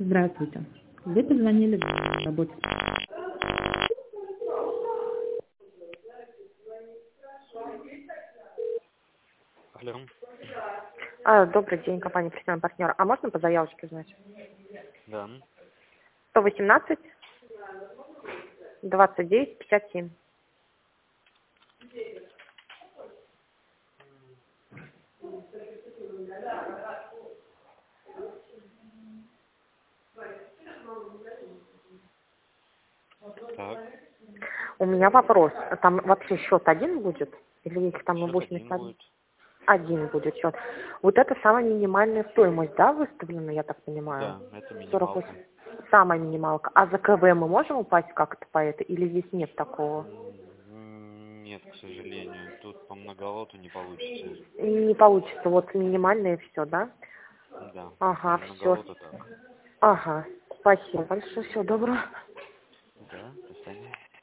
Здравствуйте. Вы позвонили в работу. Алло. Добрый день, компания «Профессиональный партнер». А можно по заявочке узнать? Да. 118 29 57. Так. У меня вопрос. Там вообще счет один будет? Или если там на Счет один 81? будет. Один будет счет. Вот это самая минимальная стоимость, да, выставлена, я так понимаю? Да, это 48. минималка. Самая минималка. А за КВ мы можем упасть как-то по этой? Или здесь нет такого? Нет, к сожалению. Тут по многолоту не получится. Не получится. Вот минимальное и все, да? Да. По Ага, все. многолоту так. Ага. Спасибо большое. Всего доброго.